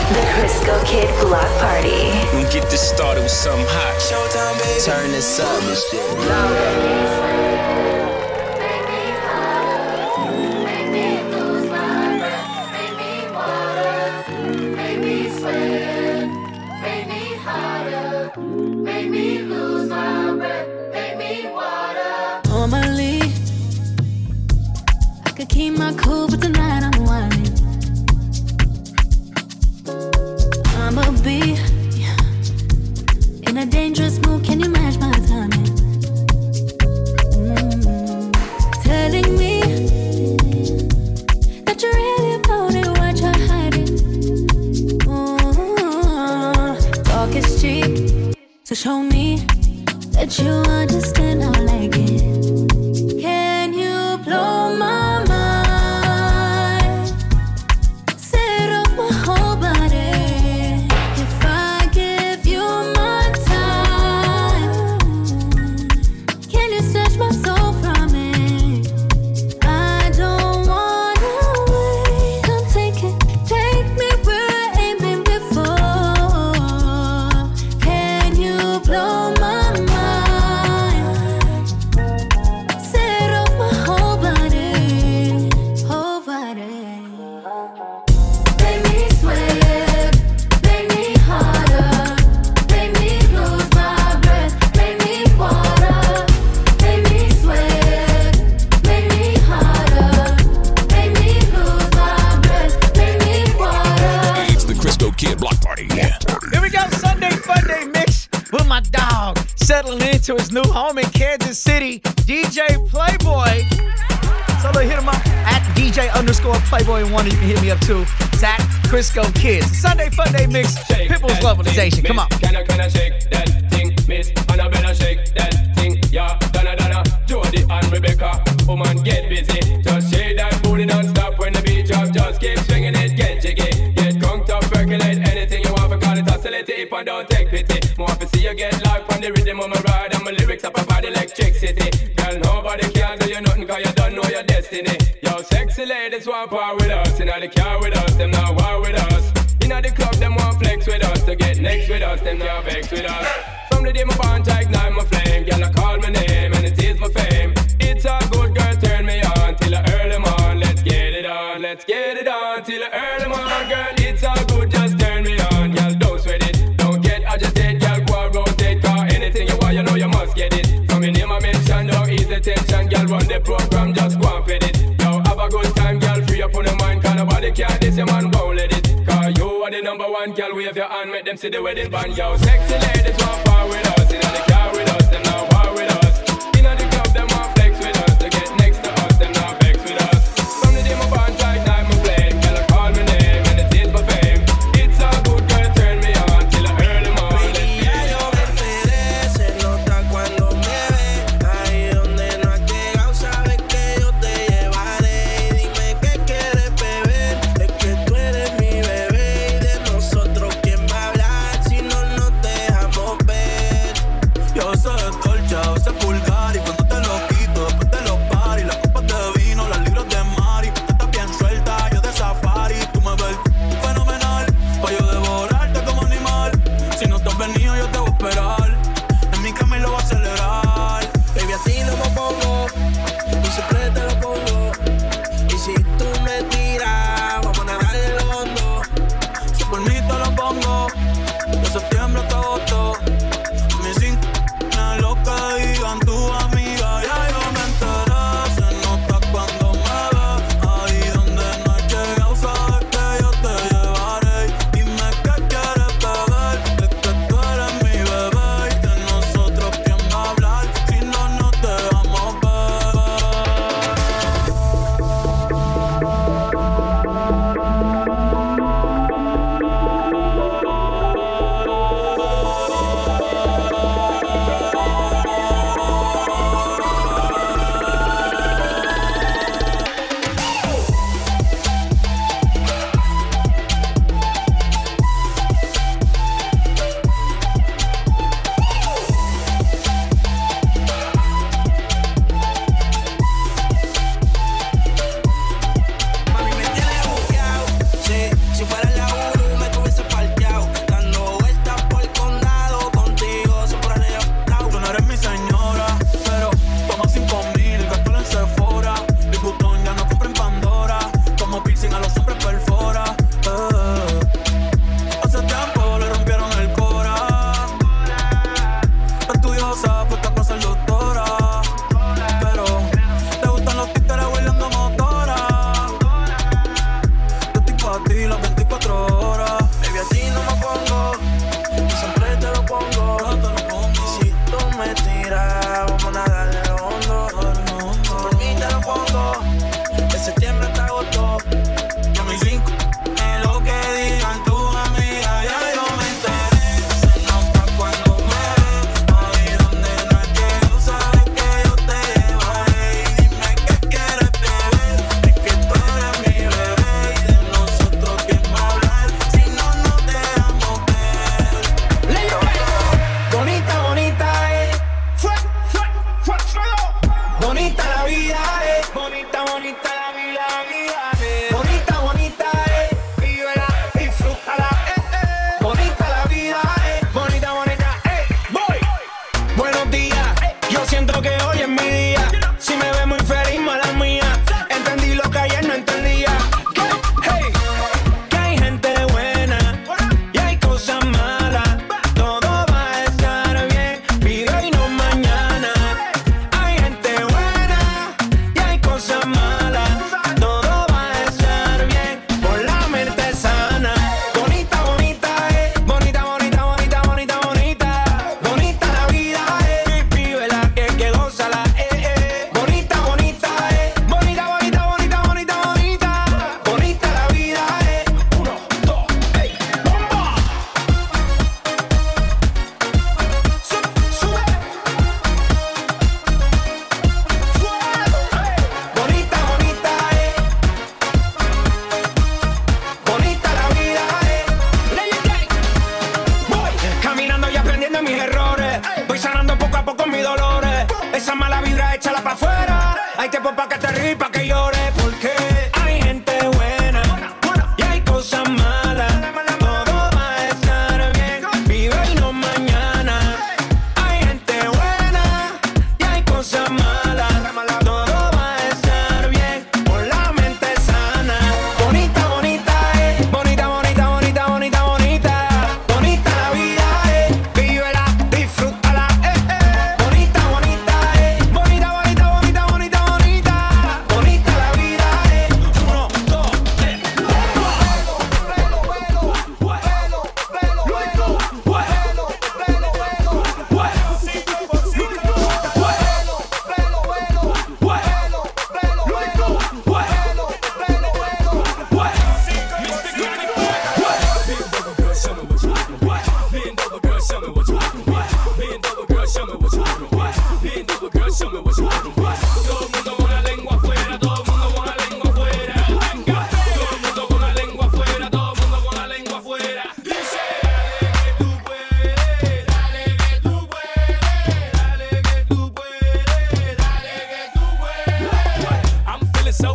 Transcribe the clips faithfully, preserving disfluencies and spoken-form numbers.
The Crisco Kid Block Party. We get this started with something hot. Showtime, baby. Turn this up and shit. Normally, I could keep my cool, but tonight I'm whining. I'ma be in a dangerous mood. Can you match my timing? Mm. Telling me that you really about it, what you're hiding. Mm. Talk is cheap, so show me that you understand how I like it. Can you blow my mind? Set off my whole body. If I give you my time, can you snatch my soul from it? I don't wanna wait. Come take it, take me where I ain't been before. Can you blow my mind? Settling into his new home in Kansas City, D J Playboy. So look, hit him up at D J underscore Playboy one. You can hit me up too. It's at Crisco Kids. Sunday Fun Day Mix. Pitbull's Globalization. Come on. Can I, can I shake that thing, miss? And I better shake that thing, yeah. Donna, Donna, Jody and Rebecca. Woman, get busy. Just shake that booty non-stop when the beat drop. Just keep swinging it, get jiggy. Get conked up, percolate anything you want. For call it oscillate it, and don't take pity. More to see you get live on the rhythm of my ride. And my lyrics up about electricity. Girl, nobody can do you nothing, cause you don't know your destiny. Yo, sexy ladies want power with us. Inna the car with us, them not war with us. Inna the club, them want flex with us. To get next with us, them not vex with us. From the day my bond, I ignite my flame. Girl, I call my name, and it is my fame. It's a good girl, turn me on till the early morn. Let's get it on, let's get it on till the early morn. Girl, it's all good, just turn me on. Girl, don't sweat it, don't get agitated. Girl, go and rotate, cause anything you want, you know you must get it. From your name I mention, don't ease the tension. Girl, run the program, just go and fit it. Yo, have a good time, girl, free up on the mind. Cause nobody care, this your man won't let it. Cause you are the number one, girl, wave your hand, make them see the wedding band. Yo, sexy ladies want power with us. Inna the car with us, them not war with us. Inna the club, them want flex with us. To get next to us, them not vex with us. From the day my bond, I ignite my flame. Girl, I call my name, and it is my fame. It's all good, girl, turn me on till the early morning. Se nota cuando me ve, ahí donde no has llegado, sabes que yo te llevaré. Dime qué quieres beber, es que tú eres mi bebé. Y de nosotros quién va a hablar si no nos dejamos ver. Yo soy Dolce esa mala vibra, échala pa' afuera. Hay tiempo pa' que te ríes, pa' que llores, porque hay gente buena y hay cosas malas. Todo va a estar bien, vive y no mañana. Hay gente buena y hay cosas malas. Todo va a estar bien, con la mente sana. Bonita, bonita, eh. Bonita, bonita, bonita, bonita, bonita. Bonita la vida, eh. Vívela, disfrútala, eh, eh. Bonita, bonita, eh. Bonita, bonita, bonita, bonita, bonita. Bonita la vida, eh. Uno, dos, tres. Vuelo, vuelo, vuelo, vuelo, vuelo, vuelo, vuelo, vuelo, vuelo, vuelo, vuelo, cinco por cinco. Vuelo, vuelo, vuelo, vuelo, vuelo, vuelo, vuelo, vuelo, vuelo, vuelo. Mister Granny, bend over, girl, show me what you want. Bend over, girl, show me what you want. Bend over, girl, show me what you want. Bend over, girl, show me what you want. Todo el mundo con la lengua afuera, todo el mundo con la lengua afuera. Venga, todo el mundo con la lengua afuera, todo el mundo con la lengua afuera. Dice, dale que tú puedes, dale que tú puedes, dale que tú puedes, dale que tú puedes. I'm feeling so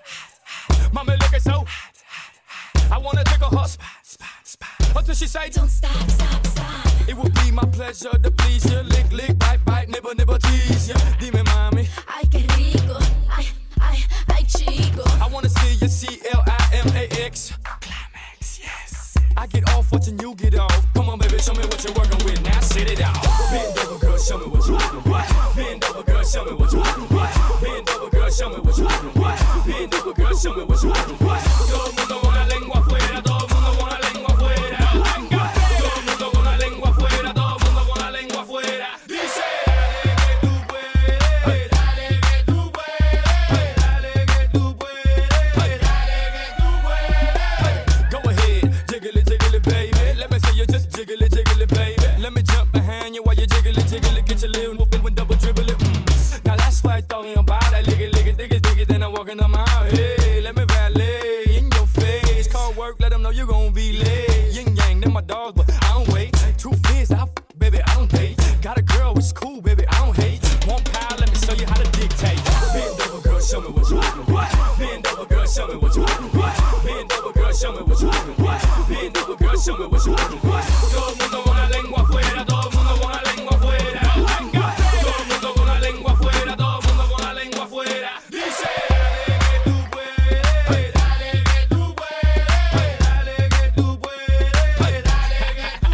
hot, mama looking so hot. I wanna take a hot spot, spot, spot. Until she say, don't stop, stop, stop. It would be my pleasure to please you. Lick, lick, bite, bite, nibble, nibble, tease you. Dime, mami. Ay, qué rico. Ay, ay, ay, chico. I wanna see you C L I M A X. Climax, yes. I get off watching you get off. Come on, baby, show me what you're working with. Now sit it out. Bend over, girl, show me what you're working with. Bend over, girl, show me what you're working with. Bend over, girl, show me what you're working with. Bend over, girl, show me what you're working with. Todo el mundo con la lengua afuera, todo el mundo con la lengua afuera. Venga, todo el mundo con la lengua afuera, todo el mundo con la lengua afuera. Dice, dale que tú puedes, dale que tú puedes, dale que tú puedes, dale que tú puedes. Go ahead, jiggle it, jiggle it, baby. Let me see you just jiggle it, jiggle it, baby. Let me jump behind you while you jiggle it, jiggle it, get your little whooping when double dribble it. Mm. Now that's why I thought me about that. Lick it, lick it, dig it, dig it, then I'm walking on my hey, let me valet in your face. Call work, let them know you gon' be late. Yin yang, they're my dogs, but I don't wait. Two fierce, I f- baby, I don't date. Got a girl, it's cool, baby, I don't hate. One pile, let me show you how to dictate. Bend over, girl, show me what you working with. Bend over, girl, show me what you working with. Bend over, girl, show me what you working with. Bend over, girl, show me what you working with. Todo el mundo con la lengua afuera, todo el mundo con la lengua afuera. Venga, todo el mundo con la lengua afuera, todo el mundo con la lengua afuera. Dice, dale que tú puedes, dale que tú puedes, dale que tú puedes, dale que tú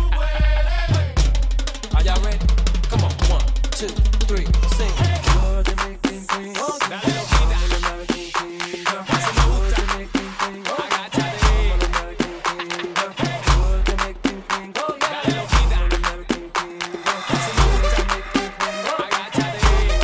puedes. Are y'all ready? Come on, one, two, three, sing. You're the making queen. Dale loquita. Eso me gusta. Agáchate. You're the making queen. Dale loquita. Eso me gusta. Agáchate.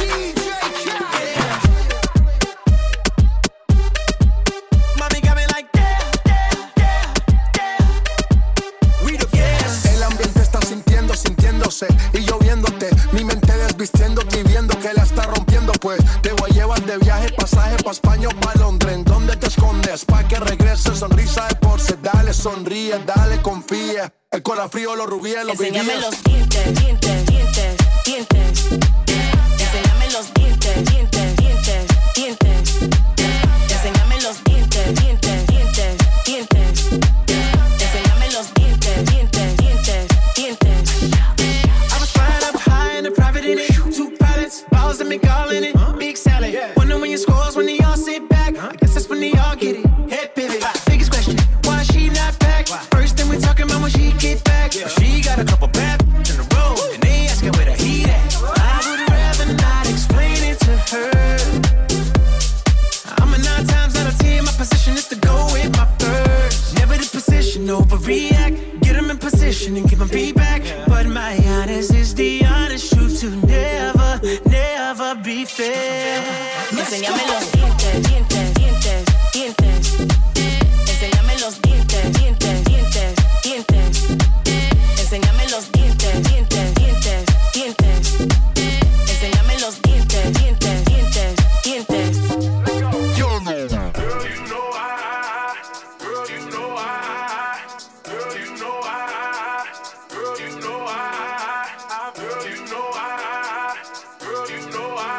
Mommy got me like yeah, yeah, yeah, yeah. We the best. El ambiente está sintiendo, sintiéndose y lloviéndote. Mi mente desvistiéndote y viendo que la está rompiendo. Pues te voy a llevar de viaje, pasaje pa' España o pa' Londres. ¿En dónde te escondes? Pa' que regrese, sonrisa de porce. Dale, sonríe, dale, confía. El corazón frío, los rubíes, los Enséñame vivíes. los dientes, dientes, dientes, dientes. Enséñame los dientes, dientes, dientes, dientes. Enséñame los dientes, dientes, dientes, dientes. Enséñame los dientes, dientes, dientes, dientes. I was flying up high in a private in it. Two pilots, balls that make all in it. Big salad. Wonder when your scores when they all sit back. I guess that's when they all get it. Head pivot. Biggest question, why she not back? First thing we talking about when she get back. She got a couple bad in a row, and they asking where the heat at. I would rather not explain it to her. I'm a nine times out of ten. My position is to go with my first. Never the position, overreact. Get them in position and give them feedback. But my honest is the honest truth to never, never be fair. Enséñame los dientes, dientes, dientes, dientes. Enséñame los dientes, dientes, dientes, dientes. Enséñame los dientes, dientes, dientes, dientes. Enséñame los dientes, dientes, dientes, dientes. Yo no. Girl, you know I, girl, you know I, girl, you know I, girl, you know I, girl, you know I, girl, you know I.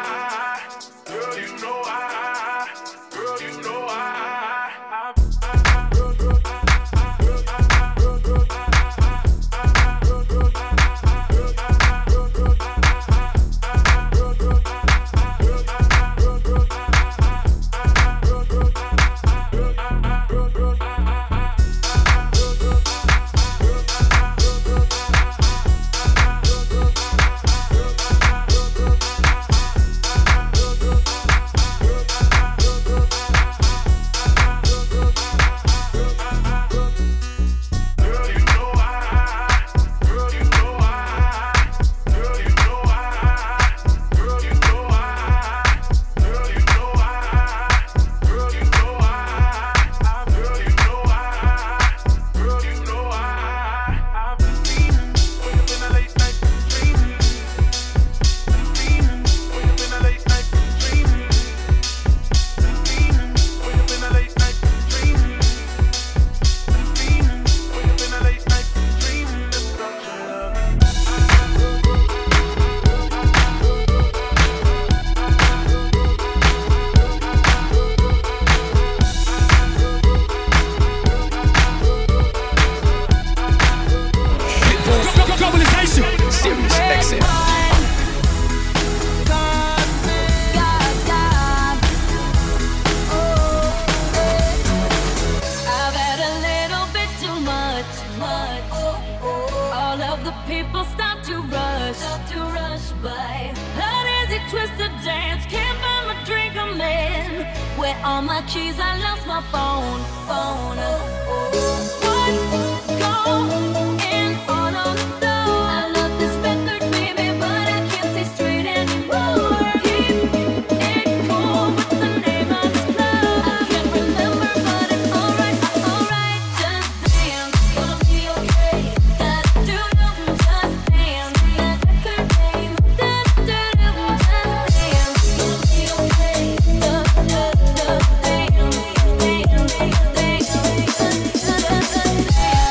much, much. All of the people start to rush, to rush by. How does it twist the dance? Can't find my drink, I'm in. Where all my keys? I lost my phone, phone. One foot gone, in all on the floor. I love this record, baby, but I can't see straight anymore. Keep it cool. What's the name of this club? I can't remember, but it's alright, alright. Just dance, gonna be okay. Da do do, just dance. That record name. Da do do, just dance. Gonna be okay. Da da da, dance, dance, dance, dance.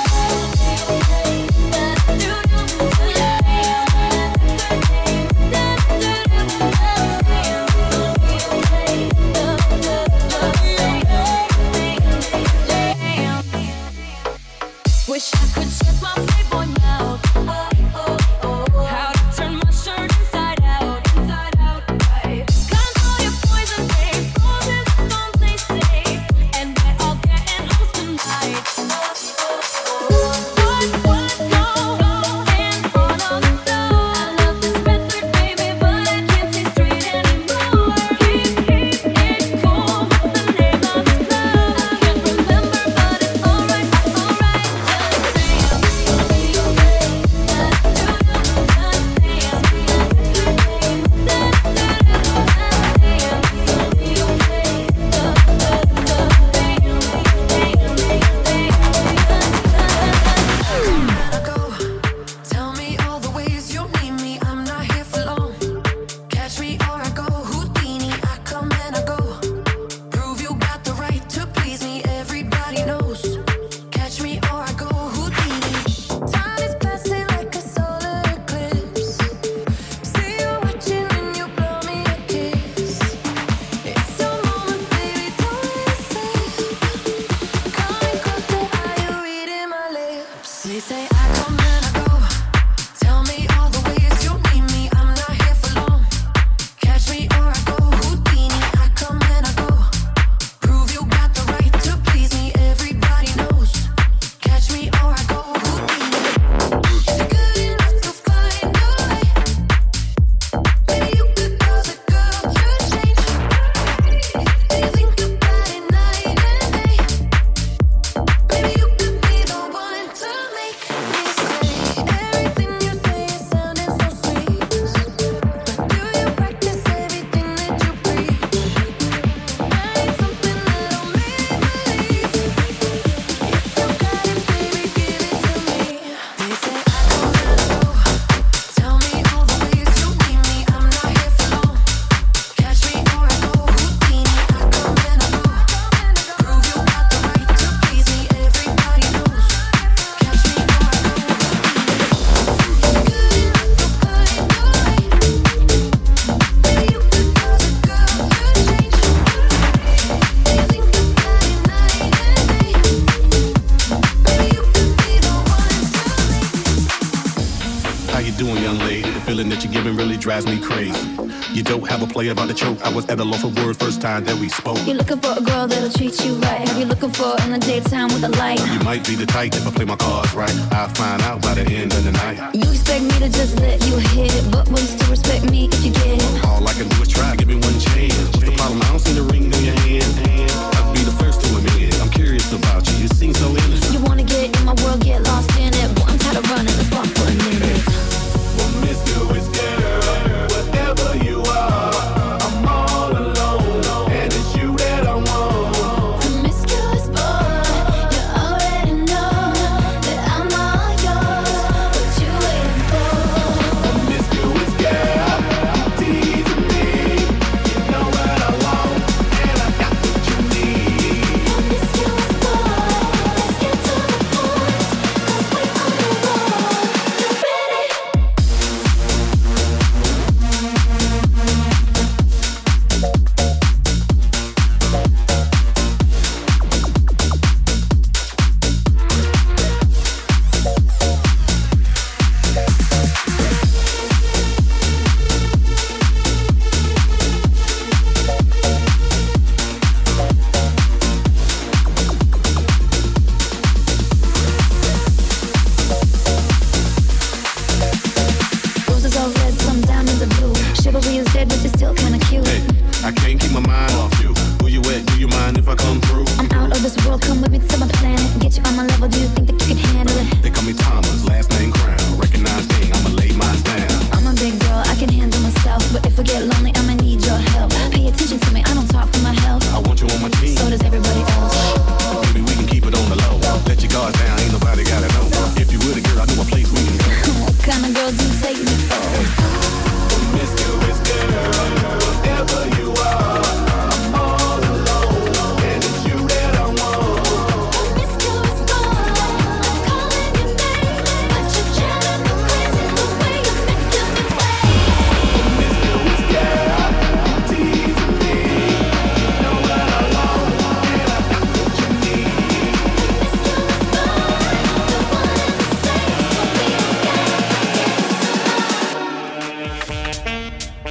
Wish I could shut my Playboy mouth. Oh, oh, oh. How to turn my shirt inside out, inside out. Right. Control your poison, babe. Roses and bombs, they say. And we're all getting hoes tonight. Oh, oh, oh. What, what, go, go, and on on the floor. I love this record, baby, but I can't see straight anymore. Keep, keep it cool. What's the name of this club? I can't remember, but it's alright, alright. Tell me all the ways you need me. I'm not here for long. Catch me or I go Houdini. I come and I go. Prove you got the right to please me. Everybody knows. Catch me or I go Houdini. Time is passing like a solar eclipse. See you watching and you blow me a kiss. It's your moment, baby. Don't listen. Coming closer, are you reading my lips? They say I come and I go. Tell me all the ways you need me. I'm not here for long. Catch me or I go Houdini. I come and I go. Prove you got the right to please me. Everybody knows. Catch me or I go Houdini. If you're good enough to find a way, maybe you could cause a girl to change. Do you think about it night and day? Maybe you could be the one to make me stay. Everything you say is sounding so sweet, but do you practice everything that you preach? I ain't something that'll make believe. If you got it, baby, give it to me. They say I come and I go. Tell me all the ways you need me. I'm not here for long. Catch me or I go Houdini. I come and I go. Prove you got the right to please me. Everybody knows. Catch me or I go Houdini. Good enough to find a way. Maybe you could cause a girl to change. Do you think about it night and day? Maybe you could be the one to make. How you doing, young lady? The feeling that you're giving really drives me crazy. You don't have a play about the choke. I was at a loss of words first time that we spoke. You're looking for a girl that'll treat you right. Have you looking for in the daytime with a light? You might be the type if I play my cards right. I'll find out by the end of the night. You expect me to just let you hit it, but will you still respect me if you get it? All I can do is try, give me one chance. What's the problem? I don't see the ring in your hand. I'd be the first to admit it. I'm curious about you. You seem so innocent. You wanna get in my world, get lost in it. Boy, I'm tired of running the spot for a minute. Promiscuous girl, whatever you are, I'm all alone, and it's you that I want. Promiscuous boy, you already know that I'm all yours. What you waiting for? Promiscuous girl, you teasing me. You know what I want, and I got what you need. Promiscuous boy, let's get to the point. you think that you can handle it? They call me Thomas, last name Crown. Recognize me, I'ma lay mine down. I'm a big girl, I can handle myself. But if I get lonely, I'ma need your help. Pay attention to me, I don't talk for my health. I want you on my team. So does everybody else. Baby, we can keep it on the low. Let your guard down, ain't nobody gotta know. If you with a girl, I know a place we can go. What kind of girl do you take me for? Promiscuous girl, whatever you are, I'm all alone, and it's you that I want. Promiscuous boy, I'm calling your name, but you're driving me crazy the way you make me wait. Promiscuous girl, you teasing me. You know what I want, and I got what you need. Promiscuous boy, the one and the same, so we don't got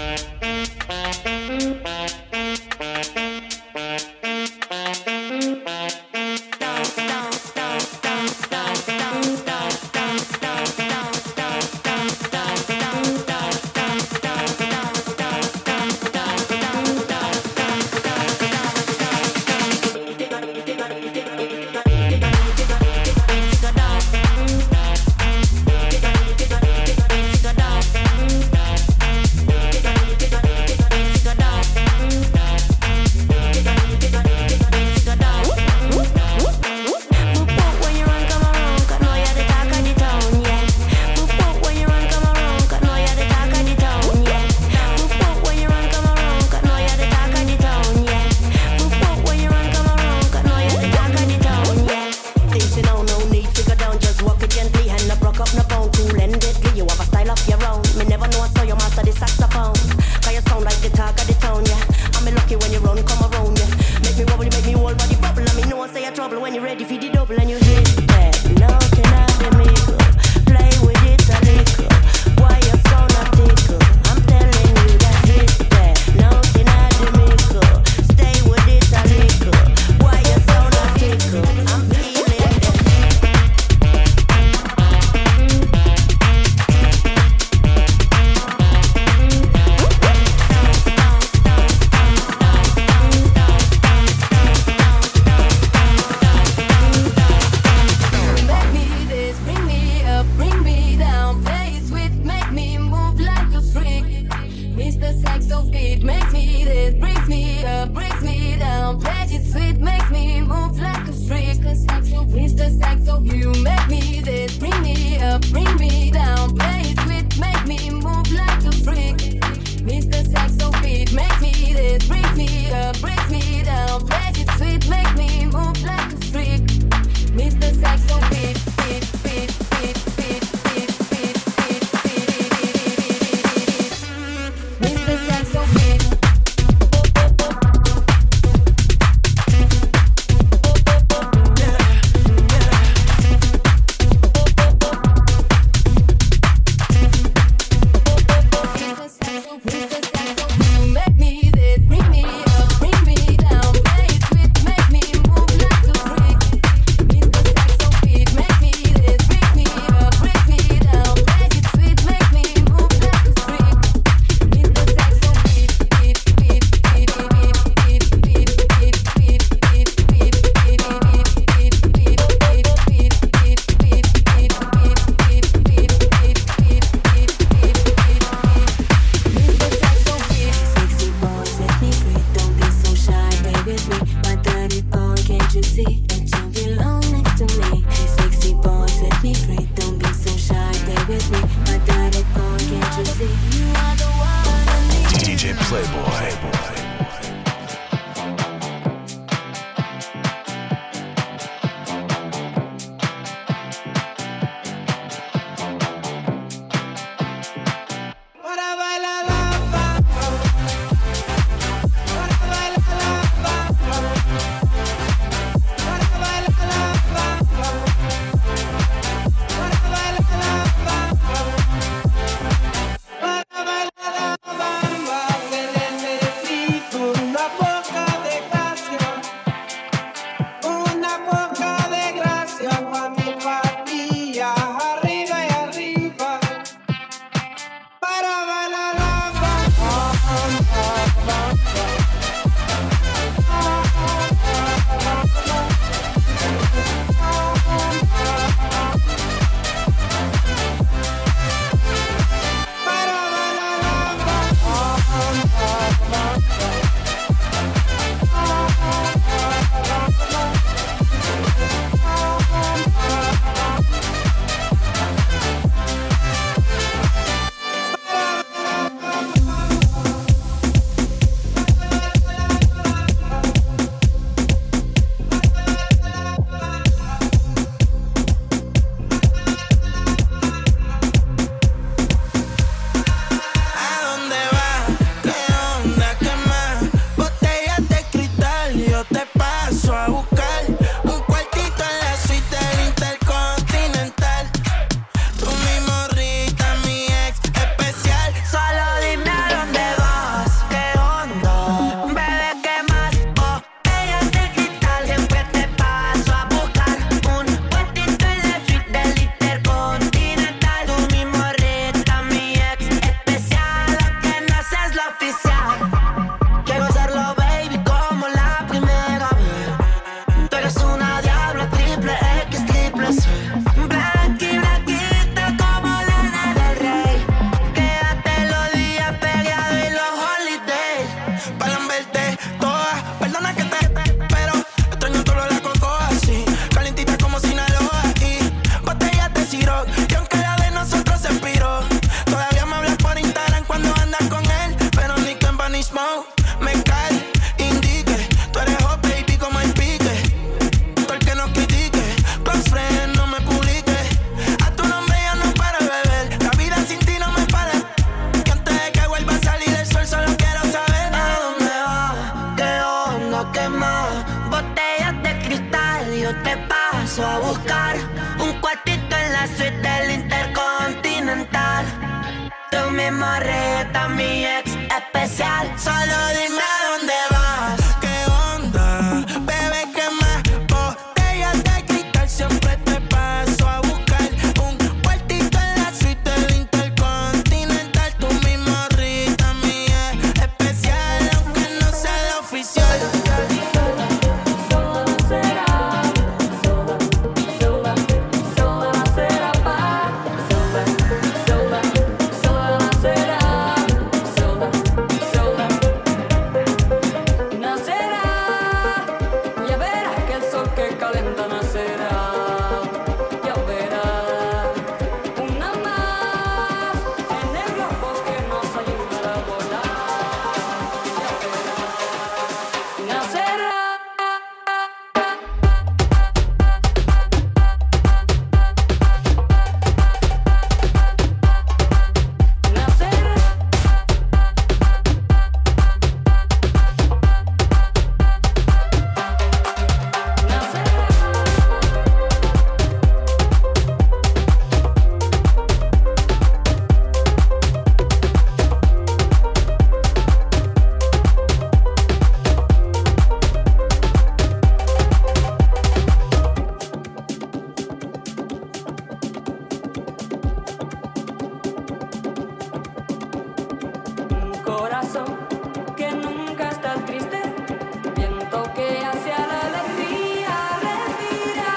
corazón, que nunca estás triste. Viento que hacia la alegría respira.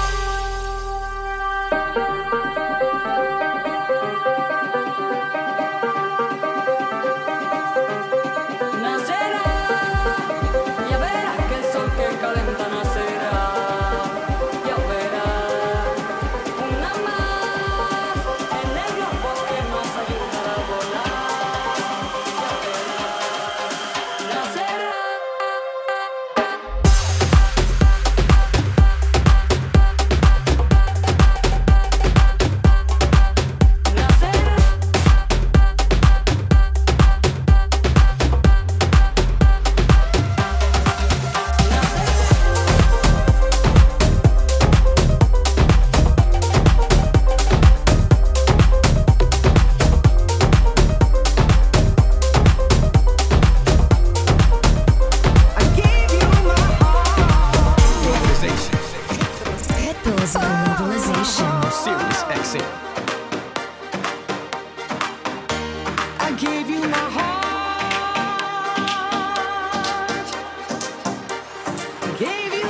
Nacerá, ya verás que el sol que calenta nacerá. Ya verás, una más en el globo que nos ayudará a volar. Ya verás, nacerá. Pitbull's mobilization. Sirius X M. I gave you my heart. Gave you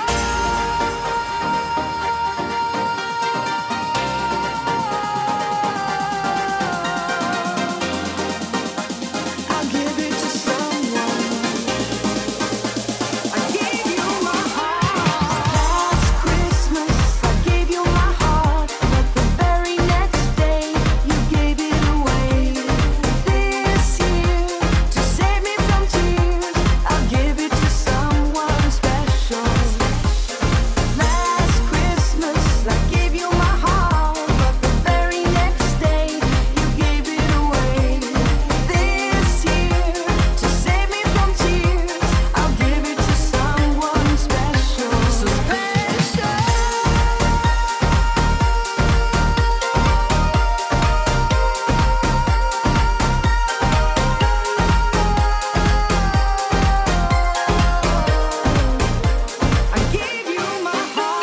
love. I'll give it to someone. I gave you my heart. Last Christmas, I gave you my heart, but the very next day you gave it away. This year, to save me from tears, I'll give it to someone special. Last Christmas, I gave you my heart, but the very next day you gave it away. This year, to save me from tears, I'll give it to someone special. So special. I gave you my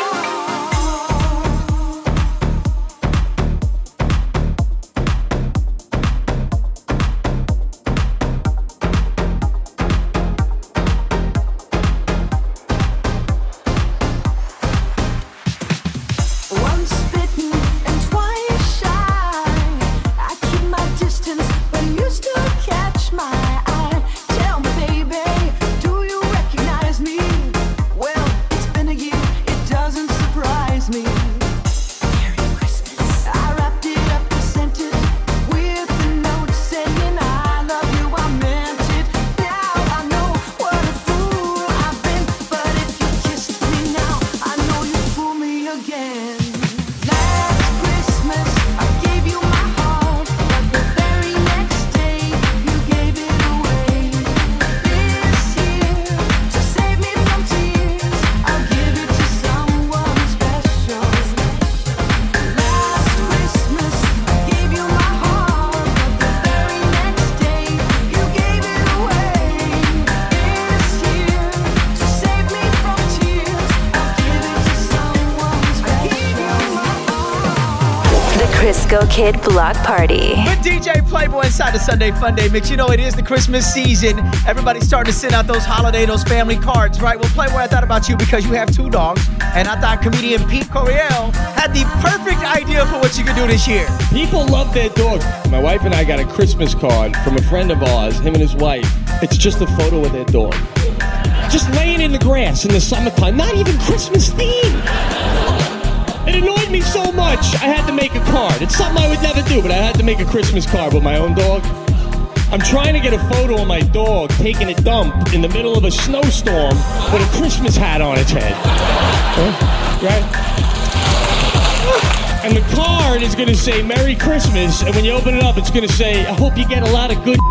Once bitten and twice shy. I keep my distance, but you still catch my eye. Tell me, baby, do you recognize me? Well, it's been a year, it doesn't surprise me. Merry Christmas. I wrapped it up and sent it with a note saying I love you, I meant it. Now I know what a fool I've been, but if you kissed me now, I know you fool me again. Last Christmas, I gave you my heart, but the very next day you gave it away. This year, to save me from tears, I'll give it to someone special. Last Christmas, I gave you my heart, but the very next day you gave it away. This year, to save me from tears, I'll give it to someone special. I gave you my The Crisco Kid Block Party. With D J Playboy inside the Sunday Fun Day Mix. You know, it is the Christmas season. Everybody's starting to send out those holiday, those family cards, right? Well, Playboy, I thought about you because you have two dogs. And I thought comedian Pete Coriel had the perfect idea for what you could do this year. People love their dog. My wife and I got a Christmas card from a friend of ours, him and his wife. It's just a photo of their dog. Just laying in the grass in the summertime, not even Christmas themed. It annoyed me so much, I had to make a card. It's something I would never do, but I had to make a Christmas card with my own dog. I'm trying to get a photo of my dog taking a dump in the middle of a snowstorm with a Christmas hat on its head. Huh? Right? And the card is going to say Merry Christmas, and when you open it up, it's going to say, I hope you get a lot of good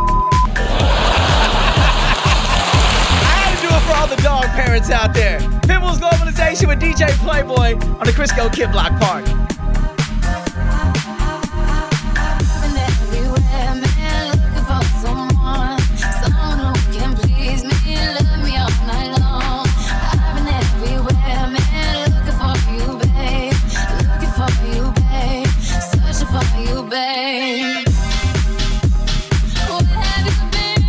For all the dog parents out there, Pitbull's Globalization with D J Playboy on the Crisco Kid Block Party. Babe, where have you been?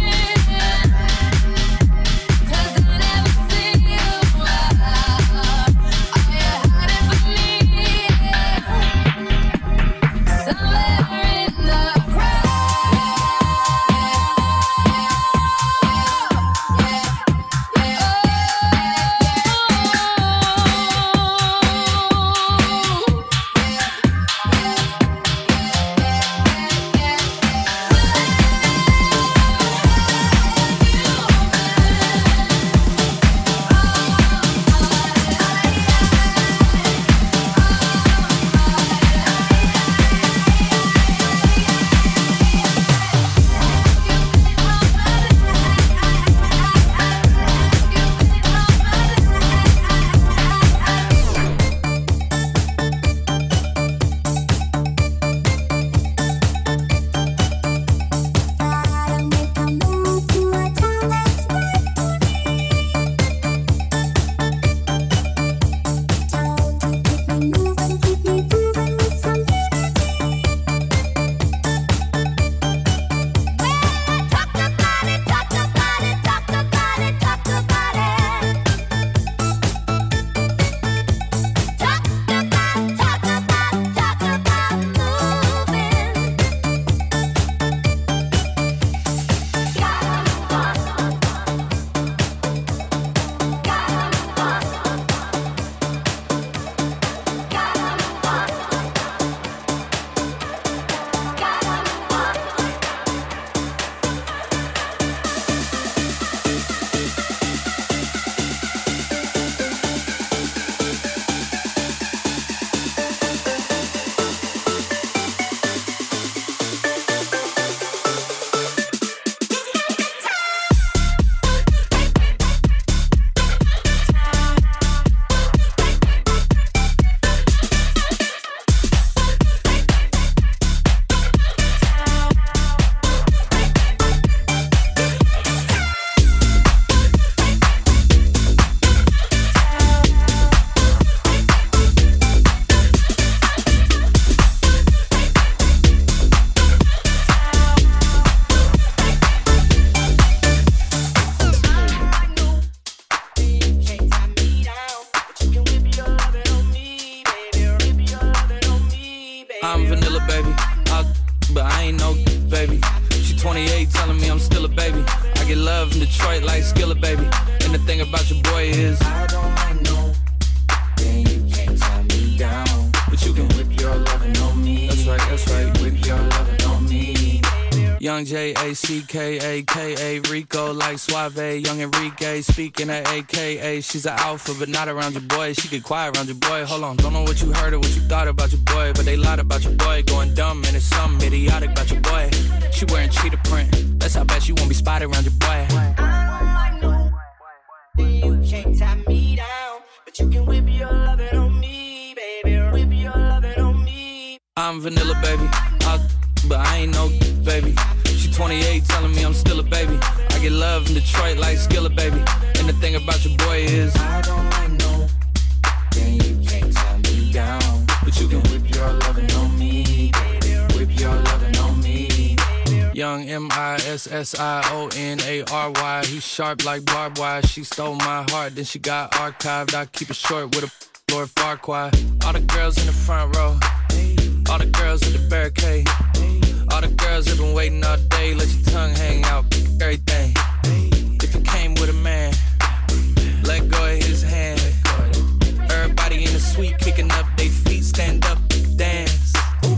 I'm vanilla, baby. I'll, but I ain't no baby. She twenty-eight telling me I'm still a baby. I get love in Detroit like Skillet, baby. And the thing about your boy is I don't like no, then you can't tie me down. But you can whip your lovin' on me. That's right, that's right. Whip your lovin' on me. Young J A C K A K A Rico like Suave. Young Enrique speaking at A K A. She's an alpha but not around your boy. She get quiet around your boy. Hold on, don't know what you heard or what you thought about your boy, but they lied about your boy. Going dumb and it's something idiotic about your boy. She wearing cheetah print. That's how bad she won't be spotted around your boy. I know you can't tie me down, but you can whip your lovin' on me, baby. Whip your lovin' on me. I'm vanilla, baby. I'll, but I ain't no baby. She twenty-eight telling me I'm still a baby. I get love in Detroit like Skillet, baby. And the thing about your boy is I don't like no, then you can't tie me down. But you can whip your lovin' on me, baby. Whip your lovin' on me. Young M I S S I O N A R Y. He's sharp like barbed wire. She stole my heart, then she got archived. I keep it short with a Lord Farquaad. All the girls in the front row, all the girls at the barricade, all the girls have been waiting all day. Let your tongue hang out, everything. If you came with a man, let go of his hand. Everybody in the suite kicking up their feet, stand up, dance. Ooh.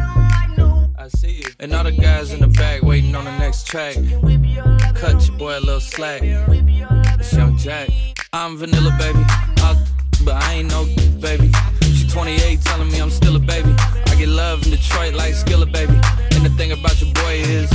I see you. And all the guys in the back waiting on the next track. Cut your boy a little slack. It's Young Jack. I'm vanilla, baby. I'll, but I ain't no baby. She twenty-eight telling me I'm still a baby. I get love in Detroit like Skillet, baby. And the thing about your boy is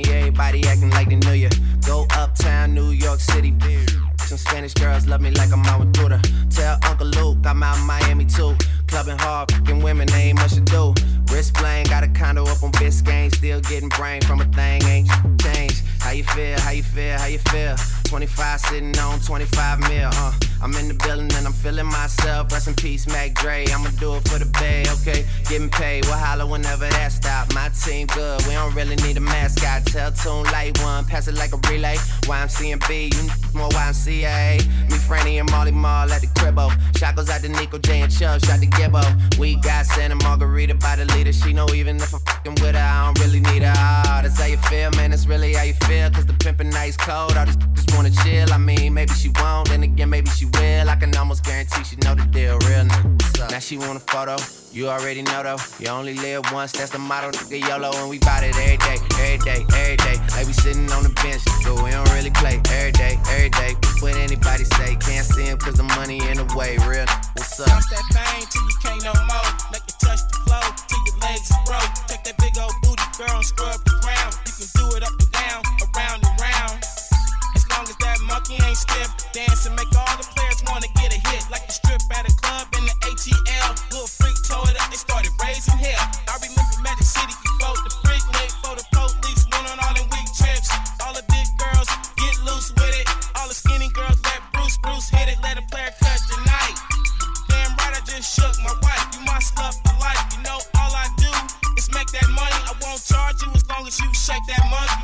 Spanish girls love me like I'm I'm out in Miami too. Clubbing hard, fucking women, ain't much to do. Wrist bling, got a condo up on Biscayne. Still getting brain from a thing, ain't changed. How you feel, how you feel, how you feel? twenty-five sitting on twenty-five mil, uh. I'm in the building and I'm feeling myself. Rest in peace, Mac Dre. I'ma do it for the bay, okay? Getting paid, we'll holler whenever that stop. My team good, we don't really need a mascot. Tell Tune light one, pass it like a relay. Y M C and B, you more Y M C A. Me, Franny, and Molly Mall at the cribbo. Shot goes out to Nico J and Chubb, shot to Gibbo. We got Santa Margarita by the leader. She know even if I'm fucking with her, I don't really need her. Oh, that's how you feel, man, that's really how you feel. Cause the pimpin' nice cold, all these just wanna chill. I mean, maybe she won't, then again, maybe she will. I can almost guarantee she know the deal, real nigga. Now she want a photo, you already know though. You only live once, that's the motto, nigga, YOLO. And we bout it every day, every day, every day. Like we sitting on the bench, but we don't really play. Every day, every day. What anybody say, can't see him cause the money in the way, real nigga. What's up? Bounce that thing till you can't no more. Make it touch the floor till your legs is broke. Take that big old booty, girl, and scrub the ground. You can do it up and down, around and round. As long as that monkey ain't stiff, dance and make all the players wanna get a hit. Like the strip at a club in the A T L. Little freak tore it up, they started raising hell. I remember Magic City before the freak night, for the police went on all them weak trips. All the big girls get loose with it. All the skinny girls let Bruce Bruce hit it. Let a player cut tonight. Damn right, I just shook my wife. You my stuff for life. You know all I do is make that money. I won't charge you as long as you shake that monkey.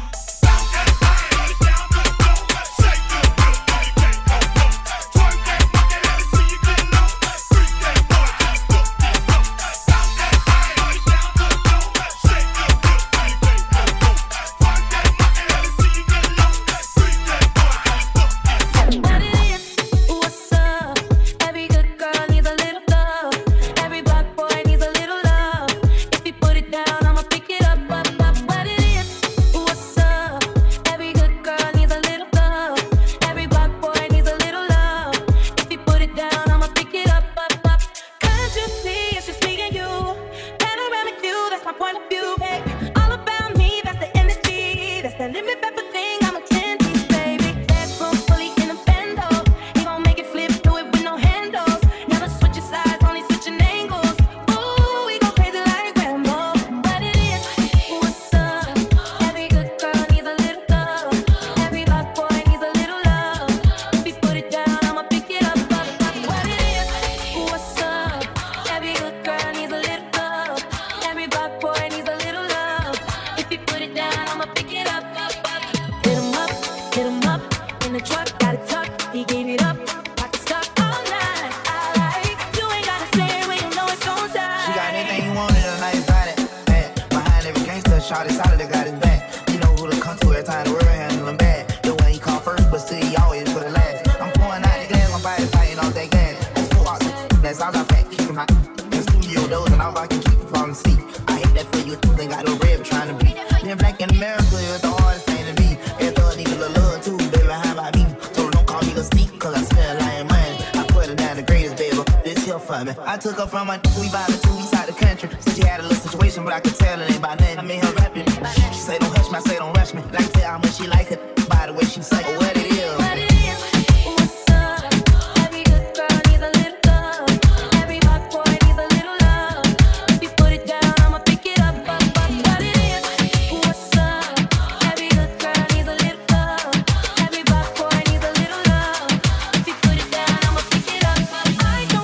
I took her from my we vibing two weeks out the country. Said she had a little situation, but I could tell it ain't by nothing. I made her rapping. She say don't hush me, I say don't rush me. Like I tell how much she like it by the way she say what it is. What it is. What's up? Every good girl needs a little love. Every hot boy needs a little love. If you put it down, I'ma pick it up, up, up. What it is. What's up? Every good girl needs a little love. Every hot boy needs a little love. If you put it down, I'ma pick it up, up. I don't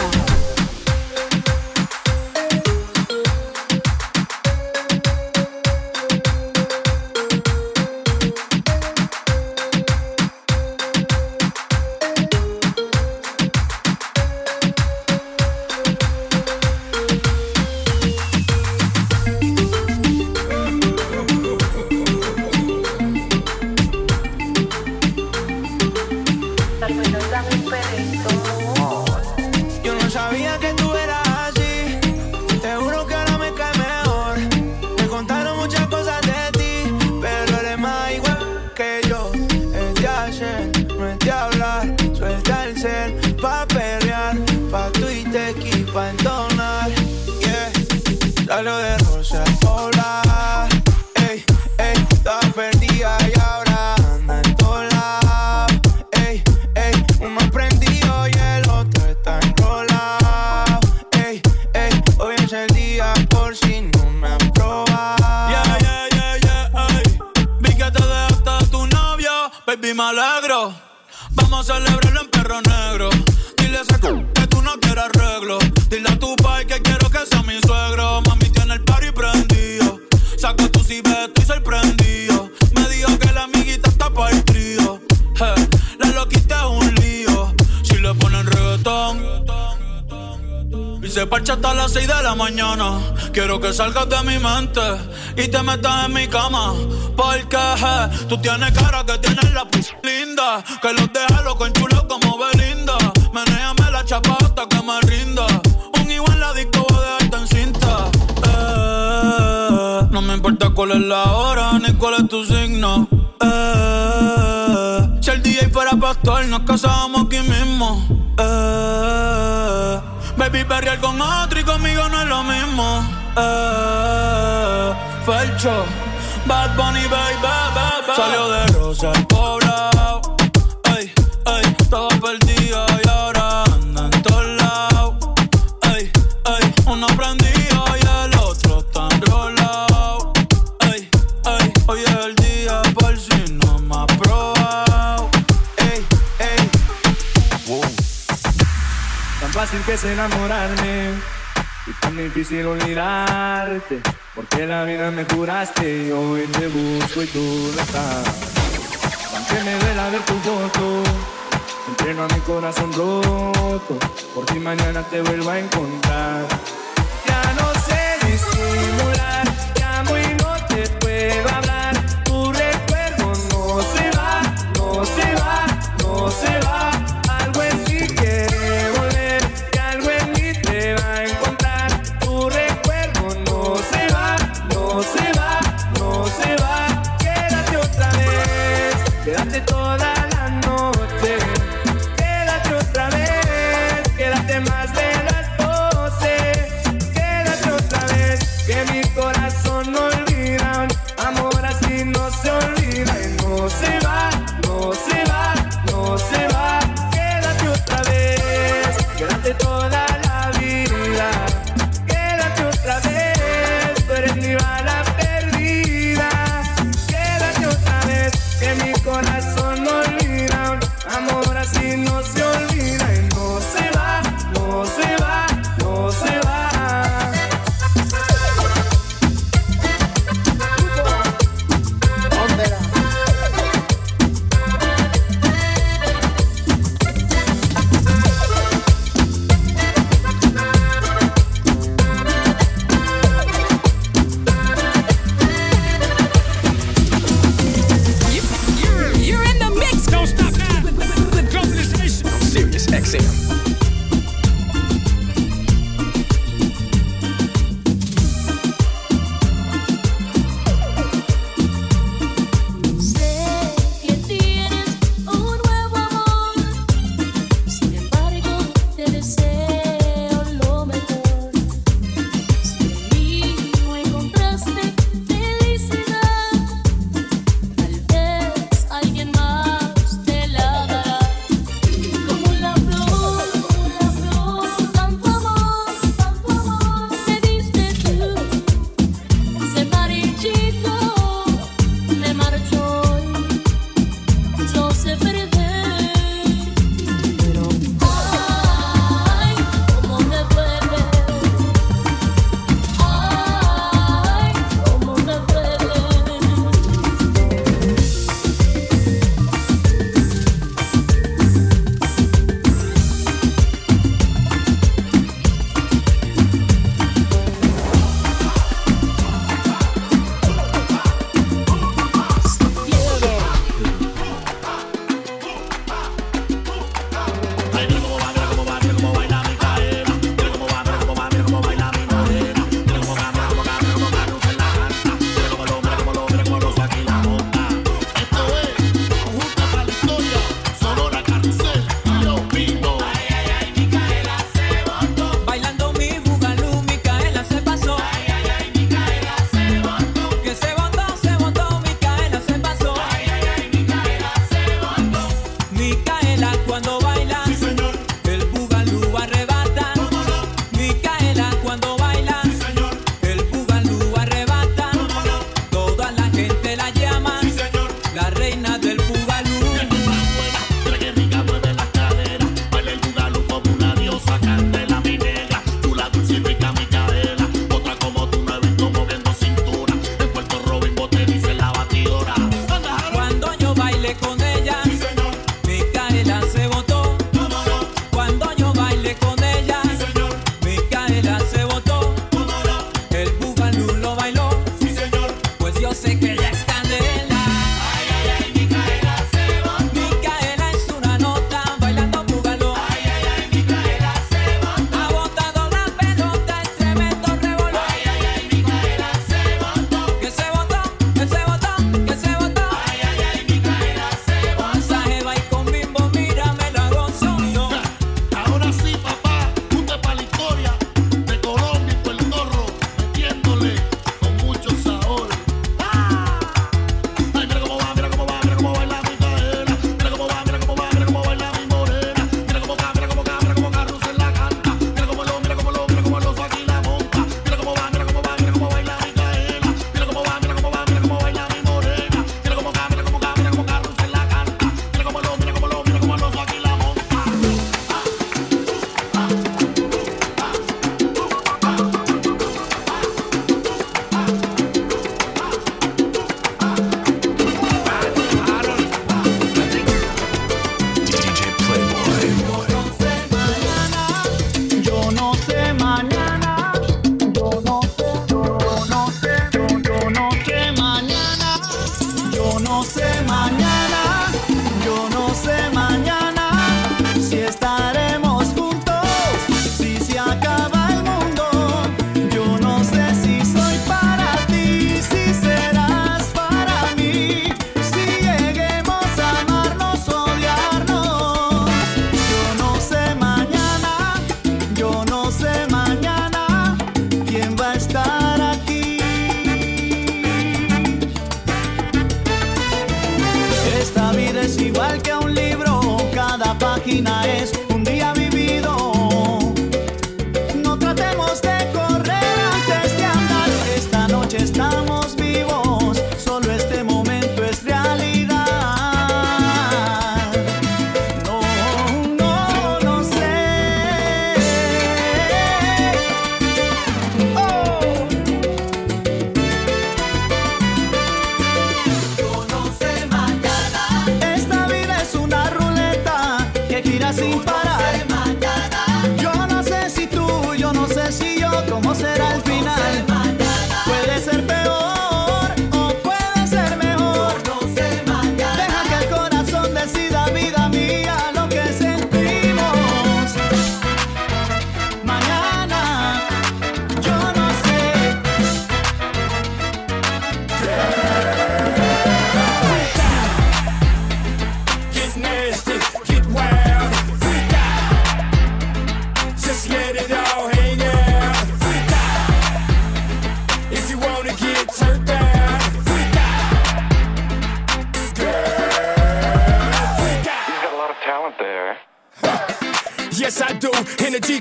Yo no sabía que tú eras así. Te juro que ahora me cae mejor. Me contaron muchas cosas de ti, pero eres más igual que yo. Es de hacer, no es de hablar. Suelta el cel pa' perrear, pa' Twitter y pa' entonar. Yeah, salió de Rosa Polar. Ey, ey, estaba perdida y ahora anda en todos lados. Ey, ey, uno prendido y el otro está enrolado. me alegro. Vamos a celebrarlo en perro negro. Dile a ese c- que tú no quieres arreglo. Dile a tu pai que quiero que sea mi suegro. Mami tiene el party prendido. Saca tu cibeto y sorprendido. Me dijo que la amiguita está pa' el trío. Hey, la loquita es un lío. Si le ponen reggaetón y se parcha hasta las seis de la mañana. Quiero que salgas de mi mente y te metas en mi cama. Porque hey, tú tienes cara que tienes la p*** linda. Que los deja loco en chulo como Belinda. Menéame la chapa hasta que me rinda. Un igual en la disco voy a dejarte en cinta. Eh, no me importa cuál es la hora ni cuál es tu signo. Eh, si el D J fuera pastor nos casábamos aquí mismo. Eh, baby, perrear con otro y conmigo no es lo mismo. Eh, Felcho, Bad Bunny, baby, baby. Salió de Rosa el poblado. Ey, ey, estaba perdida y ahora anda en todos lados. Ey, ey, uno prendido y el otro está enrolado. Ey, ey, hoy es el día por si no me has probado. Ey, ey, wow. Tan fácil que es enamorarme y tan difícil olvidarte. Porque la vida me curaste y hoy te busco y tú no estás. Aunque me duela ver tu foto, entreno a mi corazón roto. Por ti mañana te vuelvo a encontrar. Ya no sé disimular, llamo y no te puedo hablar. Tu recuerdo no se va, no se va, no se va. Algo en ti quiere volver y algo en mí te va a encontrar. Tu recuerdo no se va, no se va, no se va. Quédate otra vez, quédate toda la noche. Quédate otra vez, quédate más de las doce. Quédate otra vez, que mi corazón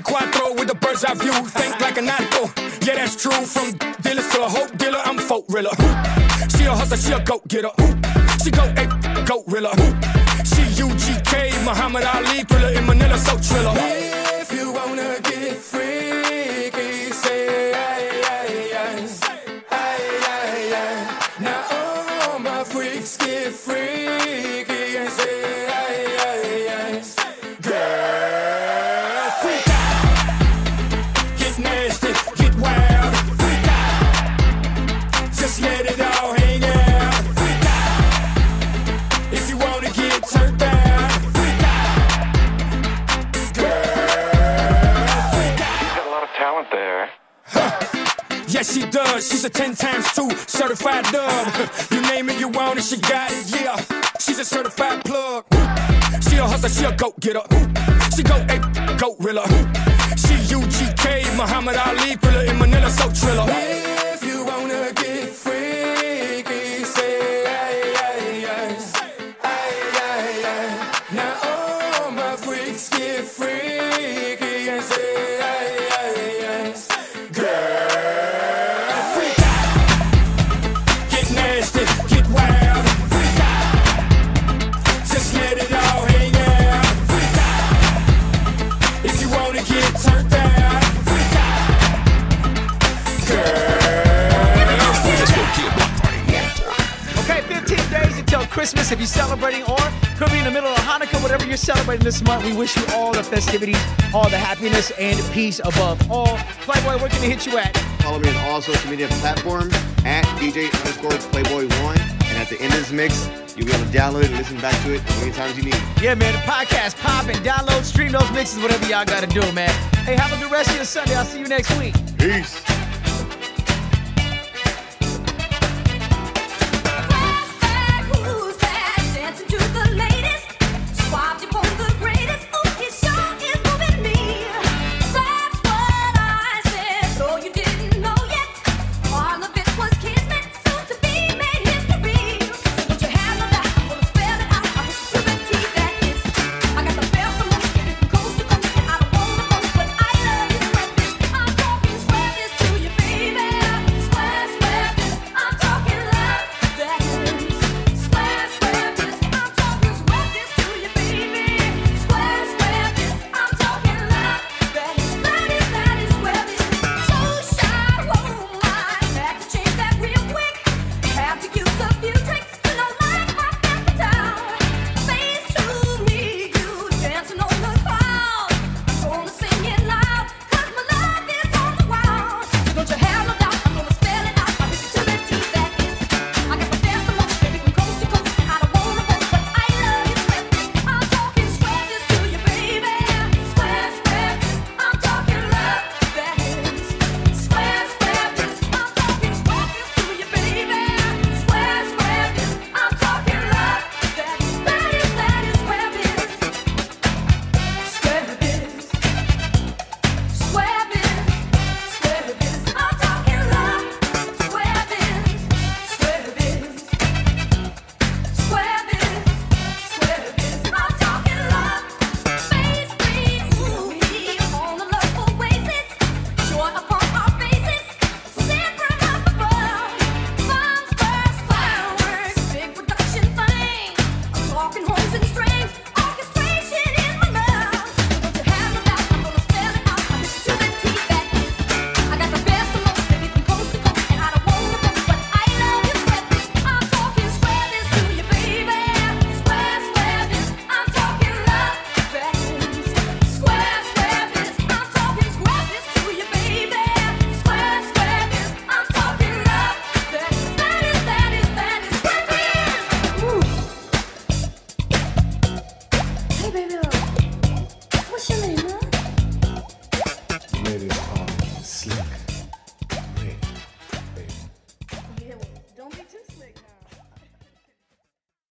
Quattro with the bird's eye view. Think like an actor. Yeah, that's true. From dealers to a hope dealer, I'm folk rilla. She a hustler, she a goat getter. She go a goat rilla. She U G K, Muhammad Ali, thriller in Manila, so triller. If you wanna get freaky, say aye, aye, aye. Aye, aye, aye. Now all my freaks get freaky and say aye, aye, aye. Girl, freak out. Get nasty, get wild. Freak out. Just let it all hang out. Freak out. If you wanna get turned down. Freak out. Girl, freak out. She's got a lot of talent there. Yes, she does. She's a ten times two certified dub. You name it, you want it, she got it, yeah. She's a certified plug. She a hustler, she a goat getter. She go a goat rilla. She U G K, Muhammad Ali, thriller in Manila, so triller. If you wanna get freaky, say aye, aye, aye. Aye, aye, aye. Now all my freaks get freaky and say aye, aye, aye. Girl, freak out. Get nasty, get wild. Freak out. Just let it all hang out. Freak out. If you wanna get turned down. Freak out. Girl, Okay, fifteen days until Christmas. If you're celebrating or could be in the middle of Hanukkah, whatever you're celebrating this month, we wish you all the festivities, all the happiness, and peace above all. Playboy, where can they hit you at? Follow me on all social media platforms at D J underscore Playboy one. And at the end of this mix, you'll be able to download it and listen back to it as many times you need. Yeah, man, the podcast, pop and download, stream those mixes, whatever y'all got to do, man. Hey, have a good rest of your Sunday. I'll see you next week. Peace. Who's that dancing to the latest? Swapped upon the greatest. Ooh, he sure is moving me. That's what I said, though you didn't know yet. All of it was kismet, soon to be made history. So don't you have no doubt, I'm gonna spell it out. I wish you could see that is. I got the best of most, from coast to coast, and I don't wanna boast, but I love you, sweat this. I'm talking sweat this to you, baby. Sweat, sweat this. I'm talking love that is. Sweat, sweat this. I'm talking sweat this to you, baby. Sweat, sweat this. I'm talking love that is. That is, that is sweat this. So shy, oh my, had to change that real quick. Had to use a few tricks to know like my family down. Face to me, you dancing on the cloud. Gonna sing it loud, 'cause my love is on the wild. So don't you have no doubt, I'm gonna spell it out. I wish you to the T that is. I got the best of most, baby, from coast to coast. I don't wanna boast, but I love you, sweat this. I'm talking sweat this to you, baby. Sweat, sweat this. I'm talking love that is. Sweat, sweat this. I'm talking sweat this to you, baby. Sweat, sweat this. I'm talking love that is. That is, that is sweat this. Sweat this. Sweat this. Sweat this. I'm talking love. Sweat this. Sweat this. Sweat this. Sweat this. I'm talking love. Face green, ooh, we on a love oasis. Short upon our faces, sent from up above. Bombs, burst, fireworks, big production thing. I'm talking horns and strings, orchestration in my love. Don't you have no doubt, I'm gonna spell it out. I wish you to the T that is. I got the best of most, baby, from coast to coast, and I don't wanna boast, but I love you, sweat this. I'm talking sweat this to you, baby. Sweat, sweat this. I'm talking love that is. Sweat, sweat this. I'm talking sweat this to you, baby. Sweat, sweat this. I'm talking love that is. That is, that is, that is sweat this. Ooh. Hey, baby,